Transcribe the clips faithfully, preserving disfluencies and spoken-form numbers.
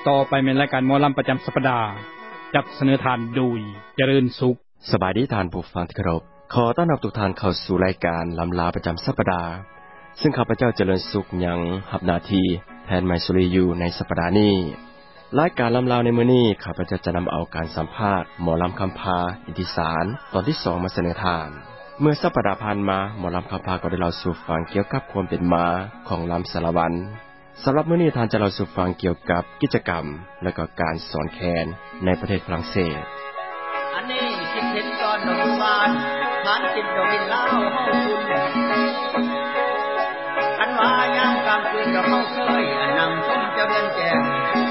ต่อไปเป็นรายการหมอลำประจำสัปดาห์จัดเสนอทานโดยเจริญสุขสบายดีท่านผู้ฟังที่เคารพขอต้อนรับทุกท่านเข้าสู่รายการลำลาประจำสัปดาห์ซึ่งข้าพเจ้าเจริญสุขยังรับหน้าที่แทนไมสุริอยู่ในสัปดาห์นี้รายการลำลาในมื้อนี้ข้าพเจ้าจะนำเอาการสัมภาษณ์หมอลำคำพาอิทธิสารตอนที่สองมาเสนอทานเมื่อสัปดาห์ผ่านมาหมอลำคำพาก็ได้เล่าสู่ฟังเกี่ยวกับความเป็นมาของลำสารวันสำหรับมื้อนี้ท่านจะเล่าสู่ฟังเกี่ยวกับกิจกรรมและก็การสอนแคนในประเทศฝรั่งเศสอันนี้คิดเห็นตอนดอกบานทานกินดอกบินลาวเฮาคุณคันว่ายามกลางคืนก็เฮาเคยอันนั่งชมเจ้าเดือนแจ้ง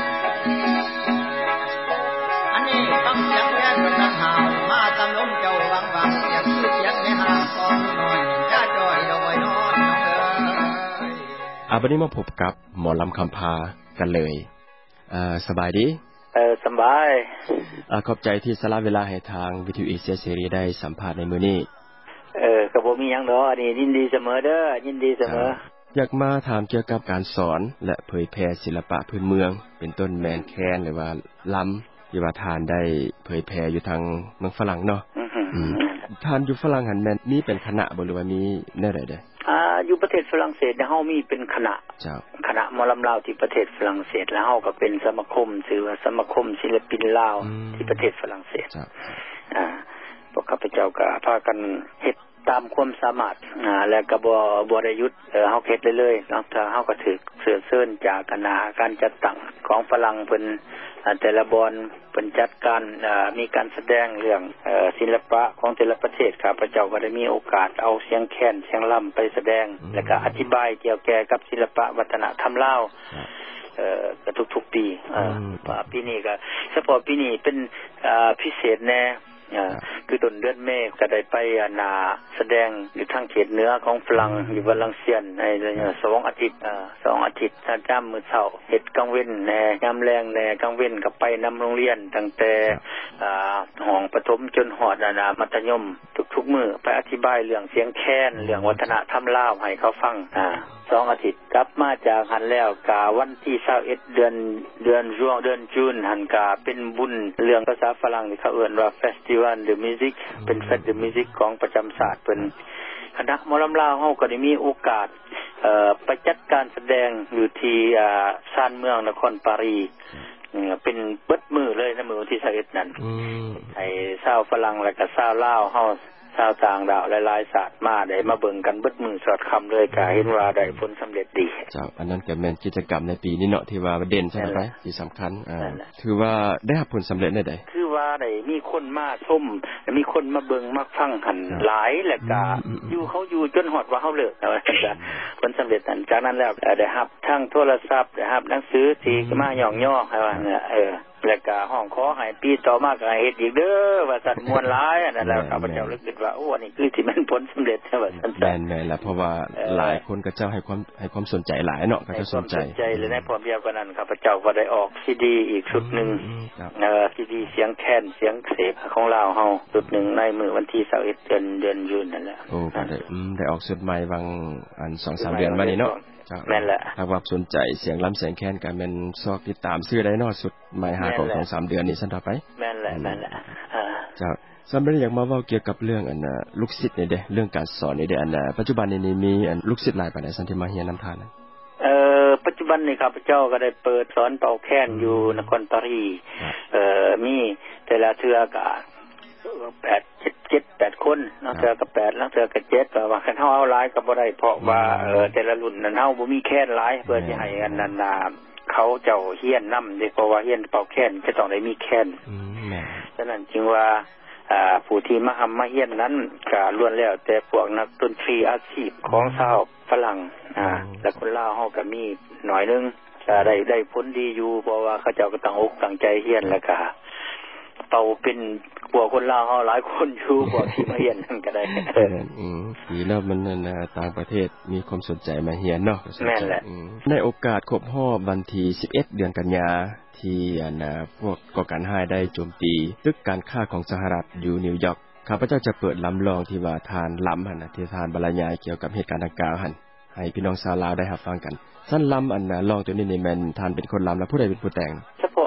อันนี้ต้องเสียงแว่นกำลังหาวมาตำลมเจ้าวังวังอยากคือเสียงในห้างกองน้อยจ้าจ้อยดอกไว้นอนน้องเอ้ยอ่าบัดนี้มาพบกับหมอลำคำพากันเลยเอ่อสบายดีเออสบายอ่าขอบใจที่สละเวลาให้ทางวิทยุเอเชียเสรีได้สัมภาษณ์ในมื้อนี้เออก็บ่มีหยังดอกอันนี้ยินดีเสมอเด้อยินดีเสมออยากมาถามเกี่ยวกับการสอนและเผยแพร่ศิลปะพื้นเมืองเป็นต้นแมนแคนหรือว่าลำที่ว่าทานได้เผยแพร่อยู่ทางเมืองฝรั่งเนาะอืมทานอยู่ฝรั่งหันแม่นมีเป็นคณะบ่หรือว่ามีแนวใดเด้ออ่าอยู่ประเทศฝรั่งเศสเนี่ยเฮามีเป็นคณะเจ้าคณะหมอลำลาวที่ประเทศฝรั่งเศสแล้วเฮาก็เป็นสมาคมชื่อว่าสมาคมศิลปินลาวที่ประเทศฝรั่งเศสเจ้าอ่าพวกข้าพเจ้าก็พากันเฮ็ดตามความสามารถอ่าแล้วก็บ่บ่ได้หยุดเอ่อเฮาเฮ็ดเรื่อยๆเนาะถ้าเฮาก็ถูกเสือเชิญจากคณะการจัดตั้งของฝรั่งเพิ่นแต่ละบอนเพิ่นจัดการอ่ามีการแสดงเรื่องเอ่อศิลปะของแต่ละประเทศข้าพเจ้าก็ได้มีโอกาสเอาเสียงแคนเสียงล่ำไปแสดงแล้วก็อธิบายเกี่ยวกับศิลปะวัฒนธรรมลาวเอ่อก็ทุกๆปีเอ่อปีนี้ก็เฉพาะปีนี้เป็นอ่าพิเศษแน่อ่าคือต้นเดือนเมษก็ได้ไปนาแสดงอยู่ทางเขตเหนือของฝรั่งอยู่วาลังเซียนในสองอาทิตย์อ่าสองอาทิตย์ถ้าจ้ำมื้อเช้าเฮ็ดกลางเว้นแน่ยามแลงแน่กลางเว้นก็ไปนำโรงเรียนตั้งแต่อ่าห้องประถมจนฮอดนามัธยมทุกๆมื้อไปอธิบายเรื่องเสียงแคนเรื่องวัฒนธรรมลาวให้เขาฟังอ่าสองอาทิตย์กลับมาจากหันแล้วกะวันที่ยี่สิบเอ็ดเดือนเดือนจวนเดือนจูนหันกะเป็นบุญเรื่องภาษาฝรั่งที่เขาเอิ้นว่า Festival de Musique เป็น Fête de Musique ของประจำศาสตร์เพิ่นคณะหมอลำลาวเฮาก็ได้มีโอกาสเอ่อไปจัดการแสดงอยู่ที่อ่าชานเมืองนครปารีสเป็นเบิดมื้อเลยในมื้อวันที่ยี่สิบเอ็ดนั่นให้ชาวฝรั่งและก็ชาวลาวเฮาชาวต่างดาวหลายๆศาสตร์มาได้มาเบิ่งกันเบิดมื้อสอดค่ำเลยก็เห็นว่าได้ผลสำเร็จดีเจ้าอันนั้นก็แม่นกิจกรรมในปีนี้เนาะที่ว่าเด่นใช่มั้ยที่สำคัญอ่าถือว่าได้รับผลสำเร็จได้ใดคือว่าได้มีคนมาชมมีคนมาเบิ่งมาฟังกันหลายแล้วก็อยู่เขาอยู่จนฮอดว่าเฮาเลิกว่าจังซั่นผลสำเร็จนั้นจากนั้นแล้วได้รับทั้งโทรศัพท์ได้รับหนังสือที่มาย่องย่อให้ว่าเออแล้วก็ห้องขอให้ปีต่อมาก็ให้เฮ็ดอีกเด้อว่าสัตว์มวลหลายอันนั้นแล้วข้าพเจ้ารู้สึกว่าโอ้อันนี้คือที่มันผลสำเร็จว่าซั่นๆแม่นๆแล้วเพราะว่าหลายคนก็เจ้าให้ความให้ความสนใจหลายเนาะก็จะสนใจใจเลยในพร้อมเดียวกันนั้นข้าพเจ้าก็ได้ออกซีดีอีกชุดนึงเอ่อซีดีเสียงแคนเสียงเสพของลาวเฮาชุดนึงในมื้อวันที่ยี่สิบเอ็ดเดือนเดือนยูนนั่นแหละโอ้ก็ได้อืมได้ออกชุดใหม่บางอัน สองสาม เดือนมานี้เนาะแม่นแหละถ้าว่าสนใจเสียงล้ำเสียงแคนก็แม่นซอกติดตามซื้อได้เนาะสุดใหม่หาของ สองสาม เดือนนี่ซั่นต่อไปแม่นแหละแม่นแหละอ่าเจ้าสำหรับอยากมาเว้าเกี่ยวกับเรื่องอันน่ะลูกศิษย์นี่เด้เรื่องการสอนนี่เด้อันน่ะปัจจุบันนี้มีอันลูกศิษย์หลายปานใดซั่นที่มาเรียนนำทานน่ะเอ่อปัจจุบันนี่ข้าพเจ้าก็ได้เปิดสอนเป่าแคนอยู่นครปารีสเอ่อมีแต่ละเทื่อก็แปด เจ็ด แปดคนนักเทื่อก็แปดนักเทื่อก็เจ็ดก็ว่าคันเฮาเอาหลายก็บ่ได้เพราะว่าเอ่อแต่ละรุ่นนั้นเฮาบ่มีแคนหลายเพื่อสิให้อันนั้นน่ะเขาเจ้าเฮียนนำได้เพราะว่าเฮียนเป่าแคนจะต้องได้มีแคนอืมแม่ฉะนั้นจึงว่าอ่าผู้ที่มาหำมาเฮียนนั้นก็ล้วนแล้วแต่พวกนักดนตรีอาชีพของชาวฝรั่งอ่าและคนลาวเฮาก็มีหน่อยนึงก็ได้ได้ผลดีอยู่เพราะว่าเขาเจ้าก็ตั้งอกตั้งใจเฮียนแล้วก็เป่าเป็นกว่าคนลาวเฮาหลายคนอยู่กว่าที่มาเฮียนนั่นก็ได้เอออืมดีแล้วมันนั่นน่ะต่างประเทศมีความสนใจมาเฮียนเนาะแม่นแหละในโอกาสครบรอบวันที่สิบเอ็ดเดือนกันยาที่อันน่ะพวกก่อการร้ายได้โจมตีตึกการค้าของสหรัฐอยู่นิวยอร์กข้าพเจ้าจะเปิดลำลองที่ว่าทานล้ำหั่นน่ะที่ทานบรรยายเกี่ยวกับเหตุการณ์ดังกล่าวหั่นให้พี่น้องชาวลาวได้รับฟังกันซั่นล้ำอันน่ะลองตัวนี้นี่แม่นท่านเป็นคนล้ำแล้วผู้ใดเป็นผู้แต่งเฉพาะ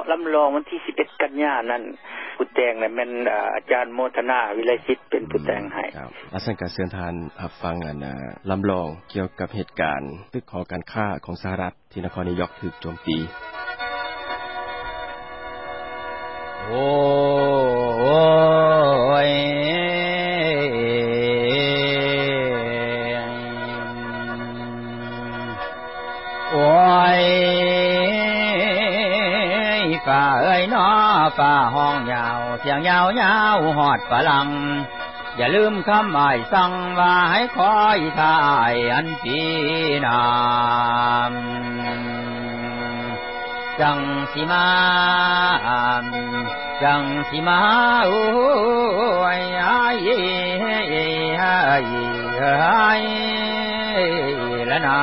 ลำลองวันที่สิบเอ็ดกันยายนนั้นผู้แต่งน่ะแม่นอาจารย์โมทนาวิไลศิษฐ์เป็นผู้แต่งให้ครับอาจารย์ก็เชิญทานรับฟังอันน่ะลำลองเกี่ยวกับเหตุการณ์ตึกหอการค้าของสหรัฐที่นครนิวยอร์กถูกโจมตีโอ้ยโอ้ยฝ่าเอ้ยน้อฝ่าห้องยาวเสียงยาวยาวหอดฝรั่งอย่าลืมคำอ้ายสั่งว่าให้คอยท่าอ้ายอันปีนามจังสิมาจังสิมาโอ้ยอ้ายอ้ายอ้ายละนา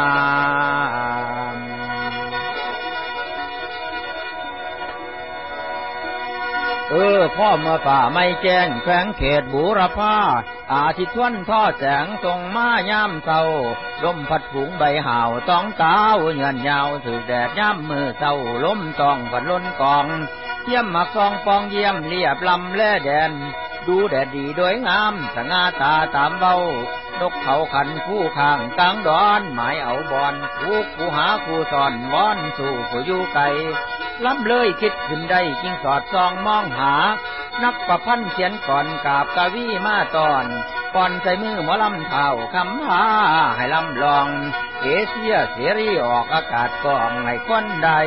เออพ่อมาป่าไม่แจ้งแขวงเขตบูรพาอาทิตย์ทวนท่อแสงทรงมายามเศร้าลมพัดฝูงใบห่าวต้องเต้าเงื่อนยาวถือแดดย่ำมือเศร้าลมต้องพัดล้นกองเยี่ยมมักซองปองเยี่ยมเรียบลำแล่แดนดูแดดดีโดยงามสง่าตาตามเบานกเขาขันคู่ข้างกลางดอนหมายเอาบอนคู่คู่หาคู่สอนวอนสู่ผู้อยู่ไกลล้ำเลยคิดขึ้นได้จึงสอดส่องมองหานักประพันธ์เขียนก่อนกาบกะวีมาตอนก่อนใส่มือหมอลำเท่าคำพาให้ลำลองเอเชียเสรีออกอากาศกองให้คนใด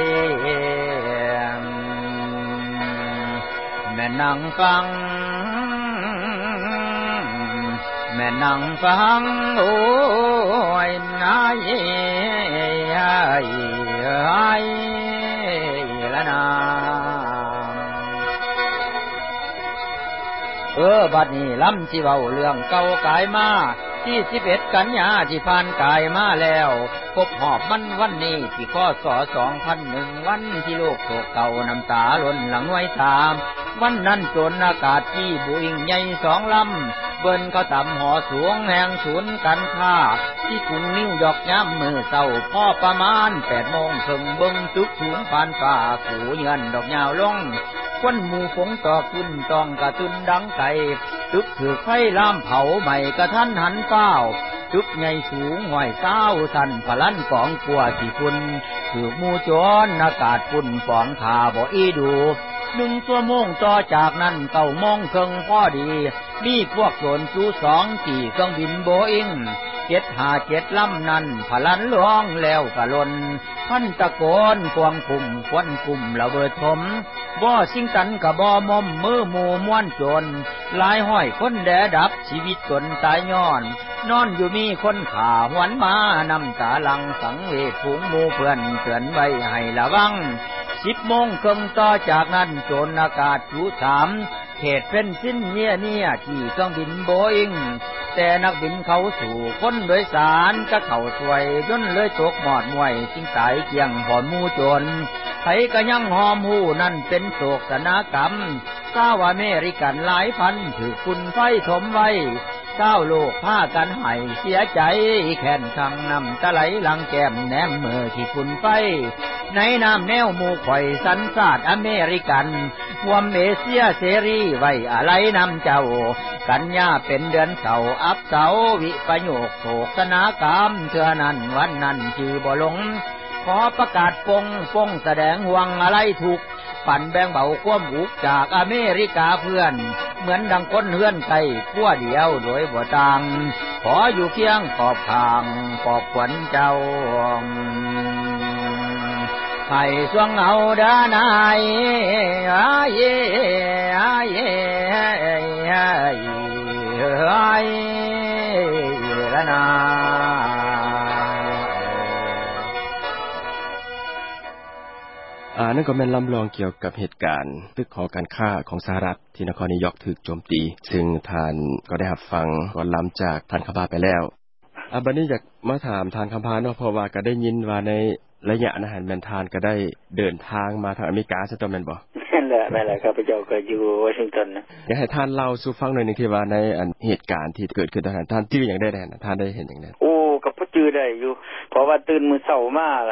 แม่นั่งฟังแม่นั่งฟังโอ้ยนายละนาเออบัดนี้ล้ำสิเว้าเรื่องเก่ากายมาที่สิบเอ็ดกันยาที่ผ่านกายมาแล้วครบหอบมันวันนี้ที่ข้อสอสองพันหนึ่งวันที่โลกโศกเก่าน้ำตาล้นหลังไว้ตามวันนั้นจนอากาศที่บุยงใหญ่สองลำเบิ้นเขาต่ำหอสูงแห่งศูนย์การค้าที่กรุงนิวยอร์กย้ำมือเศร้าพ่อประมาณแปดโมงถึงเบิ้งจุกสูงผ่านฟ้าขู่เงินดอกยาวลงควันหมู่ฝงต่อขึ้นต้องกระตุนดังไก่ตึกถือไฟล่ามเผาใหม่กระทันหันเป้าตึกใหญ่สูงห้อยเศร้าสันพลันกองกลัวที่ฝุ่นถือมูจรอากาศฝุ่นฟองขาบ่อีดูหนึ่งชั่วโมงต่อจากนั้นเก้าโมงครึ่งพอดีมีพวกโจรจูสองกี่เครื่องบินโบอิงเจ็ดห้าเจ็ดลำนั้นพลันล่วงแล้วกะลนพันตะโกนควงคุมควันคุมระเบิดถมบ่อสิงตันกะบ่อมอมมือหมู่ม้วนโจรหลายห้อยคนแดดับชีวิตจนตายย้อนนอนอยู่มีคนข่าหวนมาน้ำตาลังสังเวชฝูงหมู่เพื่อนเตือนไว้ให้ระวังสิบโมงครึ่งต่อจากนั้นโจรอากาศจูสามเขตเป็นสิ้นเนียเนี่ยที่เครื่องบินโบอิงแต่นักบินเขาสู่คนโดยสารก็เข้าสวยจนเลยตกหมอดมวยจึงตายเกี่ยงหอนมูโจรไผก็ยังหอมหูนั่นเป็นโศกนากรรมชาวอเมริกันหลายพันถือคุณไฟถมไว้เจ้าโลกพากันให้เสียใจแค้นขังน้ำตะไหลหลังแก้มแนมเมื่อที่คุณไฟในน้ำแนวหมู่ข่อยสันชาติอเมริกันรวมเอเชียเสรีไว้อะไรนำเจ้ากันยาเป็นเดือนเสาอับเสาวิปโยคโศกนากรรมเทื่อนั้นวันนั้นชื่อบ่หลงขอประกาศปงปงแสดงห่วงอะไรถูกปั่นแบ่งเบาความอุกจากอเมริกาเพื่อนเหมือนดังคนเฮือนไก่ขั้วเดียวโดยบ่ต่างขออยู่เคียงขอบข้างขอบขวัญเจ้าให้สวงเอาด้านายอาเย่อาเย่อาเย่ละนาอ่านั่นก็แม่นลำลองเกี่ยวกับเหตุการณ์ตึกหอการค้าของสหรัฐที่นครนิวยอร์กถูกโจมตีซึ่งท่านก็ได้รับฟังก่อนล้ำจากท่านคำพาไปแล้วอ่าบัดนี้อยากมาถามท่านคำพาเนาะเพราะว่าก็ได้ยินว่าในระยะนั้นแม่นท่านก็ได้เดินทางมาทางอเมริกาซะตอนแม่นบ่นั่นแหละนั่นแหละครับพระเจ้าก็อยู่วอชิงตันนะอยากให้ท่านเล่าสู่ฟังหน่อยนึงที่ว่าในอันเหตุการณ์ที่เกิดขึ้นตอนนั้นท่านจื้อหยังได้แน่ท่านได้เห็นหยังได้โอ้ก็บ่จื้อได้อยู่เพราะว่าตื่นมื้อเช้ามาล่ะ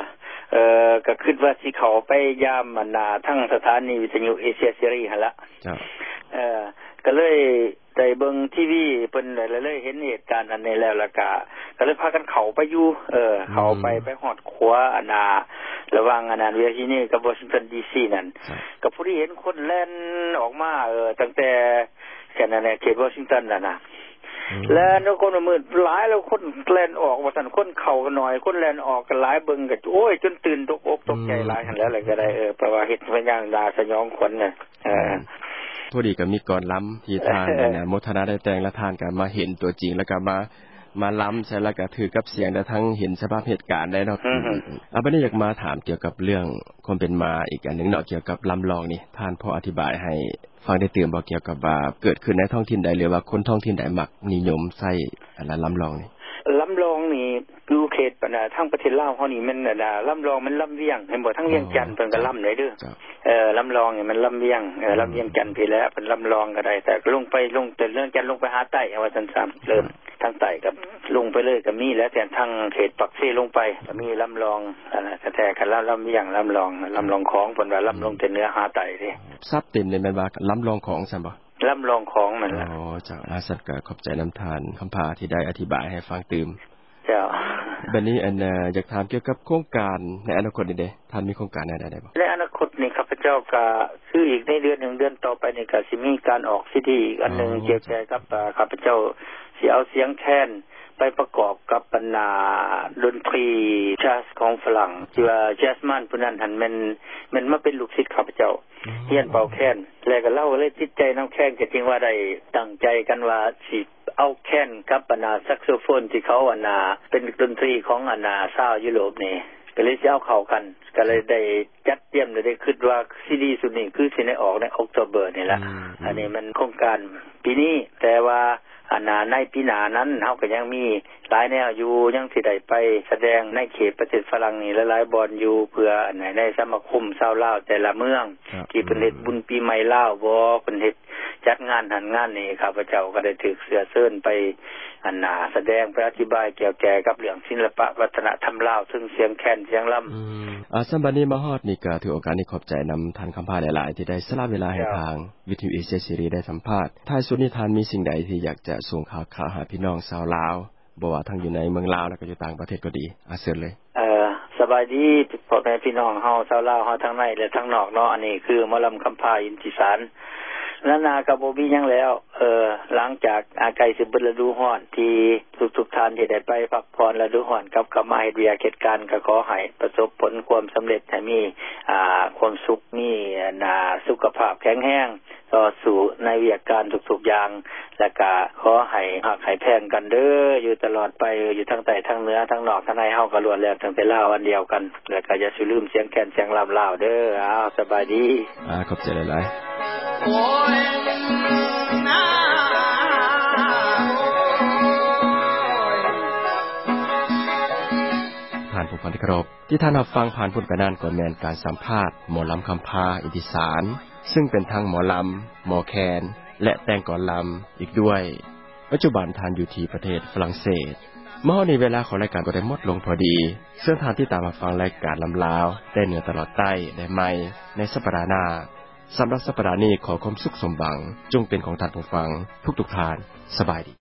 เอ่อก็คิดว่าสิเข้าไปยามมันน่ะทั้งสถานีวิทยุเอเชียซีรีส์หั่นล่ะครับเอ่อก็เลยได้เบิ่งทีวีเพิ่นเลยเห็นเหตุการณ์อันนี้แล้วแล้วก็ก็เลยพากันเข้าไปอยู่เออเข้าไปไปฮอดขัวอันน่ะระหว่างอันนั้นเวทีนี้กับวอชิงตันดีซีนั่นก็ผู้ที่เห็นคนแล่นออกมาเออตั้งแต่แค่นั้นแหละเขตวอชิงตันน่ะนะแล้วนคนมืดหลายแล้วคนแล่นออกว่าซั่นคนเข้ากันหน่อยคนแล่นออกกันหลายเบิ่งก็โอ้ยจนตื่นตกอกตกใจหลายหั่นแล้วก็ได้เออเพราะว่าเฮ็ดเป็นอย่างดาสยองขวัญน่ะเออพอดีก็มีก่อนล้ำที่ทานน่ะโมทนาได้แต่งและทานกันมาเห็นตัวจริงแล้วก็มามาล้ำใช่แล้วก็ถือกับเสียงแต่ทั้งเห็นสภาพเหตุการณ์ได้เนาะอ่ะบัดนี้อยากมาถามเกี่ยวกับเรื่องความเป็นมาอีกอันนึงเนาะเกี่ยวกับลำลองนี่ท่านพออธิบายให้ฟังได้ตื่นบ่เกี่ยวกับว่าเกิดขึ้นในท้องถิ่นใดหรือว่าคนท้องถิ่นใดมักนิยมใช้อันละลำลองนี่ลำลองนี่อยู่เขตปะนะทั้งประเทศลาวเฮานี่มันน่ะลำลองมันลำเวียงเห็นบ่ทั้งเวียงจันทน์เพิ่นก็ลำได้เด้อเอ่อลำลองนี่มันลำเวียงเอ่อลำเวียงจันทน์พี่แล้วเพิ่นลำลองก็ได้แต่ลงไปลงแต่เรื่องจันทน์ลงไปหาใต้ว่าซั่นซ้ำเริ่มทางใต้กับลงไปเลยก็มีแล้วแต่ทางเขตปักเซลงไปก็มีลำลองอันน่ะแท้ๆกันลำเวียงลำลองลำลองของเพิ่นว่าลำลงแต่เหนือหาใต้เด้ซับเต็มเลยแม่นว่าลำลองของซั่นบ่ลำลองของมันล่ะอ๋อจ้ะอาสัตก็ขอบใจน้ำทานคำพาที่ได้อธิบายให้ฟังตื่มเจ้าบัดนี้อันน่ะอยากถามเกี่ยวกับโครงการในอนาคตนี่เด้ท่านมีโครงการใดๆบ่ในอนาคตนี่ข้าพเจ้าก็คืออีกในเดือนหนึ่งเดือนต่อไปนี่ก็สิมีการออกซีดีอีกอันนึงเกี่ยวกับข้าพเจ้าสิเอาเสียงแคนไปประกอบกับบรรณาดนตรีแจ๊สของฝรั่งที่ว่าแจ๊สมันผู้นั้นหั่นมันมันมาเป็นลูกศิษย์ข้าพเจ้าเรียนเป่าแคนแล้วก็เล่าเลยติดใจนำแคนก็จริงว่าได้ตั้งใจกันว่าสิเอาแคนกับบรรณาแซกโซโฟนที่เขาอันน่ะเป็นดนตรีของอันน่ะชาวยุโรปนี่ก็เลยสิเอาเข้ากันก็เลยได้จัดเตรียมได้คิดว่าซีดีสุดนี้คือสิได้ออกในออกโตเบอร์นี่ล่ะอันนี้มันโครงการปีนี้แต่ว่าอันน่ะในปีหน้านั้นเฮาก็ยังมีหลายแนวอยู่ยังสิได้ไปแสดงในเขตประเทศฝรั่งนี่หลายๆบอนอยู่เพื่ออันไหนในสมาคมชาวลาวแต่ละเมืองที่เพิ่นเฮ็ดบุญปีใหม่ลาวบ่เพิ่นเฮ็ดจัดงานหันงานนี่ข้าพเจ้าก็ได้ถูกเสื้อเชิญไปอันน่ะแสดงไปอธิบายเกี่ยวแก่กับเรื่องศิลปะวัฒนธรรมลาวซึ่งเสียงแคนเสียงลำอืมอ่าซั่นบัดนี้มาฮอดนี่ก็ถือโอกาสนี้ขอบใจนำท่านคำพาหลายๆที่ได้สละเวลาให้ทางวิทยุเอเชียซีรีส์ได้สัมภาษณ์ท้ายสุดนี้ท่านมีสิ่งใดที่อยากจะส่งข่าวข่าวหาพี่น้องชาวลาวบ่ว่าทั้งอยู่ในเมืองลาวแล้วก็อยู่ต่างประเทศก็ดีอาเชิญเลยเอ่อสบายดีพ่อแม่พี่น้องเฮาชาวลาวเฮาทั้งในและทั้งนอกเนาะอันนี้คือหมอลำคำพาอินทิสารนานาก็บ่มีหยังแล้วเอ่อหลังจากอาไกลสิเบิดฤดูร้อนที่ทุกๆท่านที่ได้ไปพักผ่อนฤดูร้อนกับกลับมาเฮ็ดเวียกเฮ็ดการก็ขอให้ประสบผลความสำเร็จให้มีอ่าความสุขมีน่าสุขภาพแข็งแรงต่อสู่ในเวียกการทุกๆอย่างและก็ขอให้ฮักให้แพงกันเด้ออยู่ตลอดไปอยู่ทั้งใต้ทั้งเหนือทั้งนอกทั้งในเฮาก็ล้วนแล้วทั้งเป็นลาวอันเดียวกันแล้วก็อย่าสิลืมเสียงแคนเสียงลำลาวเด้ออ้าวสบายดีอ่าขอบใจหลายๆโอ้ยนะผ่านผู้ฟังที่เคารพที่ท่านรับฟังผ่านพ้นไปนั้นก็แม่นการสัมภาษณ์หมอลำคำพาอินทิสารซึ่งเป็นทั้งหมอลำหมอแคนและแต่งก่อนลำอีกด้วยปัจจุบันท่านอยู่ที่ประเทศฝรั่งเศสเมื่อในเวลาของรายการก็ได้หมดลงพอดีเสื้อทานที่ตามมาฟังรายการลำลาวได้เหนือตลอดใต้ได้ใหม่ในสัปดาห์หน้าสำหรับสัปดาห์นี้ขอความสุขสมหวังจงเป็นของท่านผู้ฟังทุกๆท่านสบายดี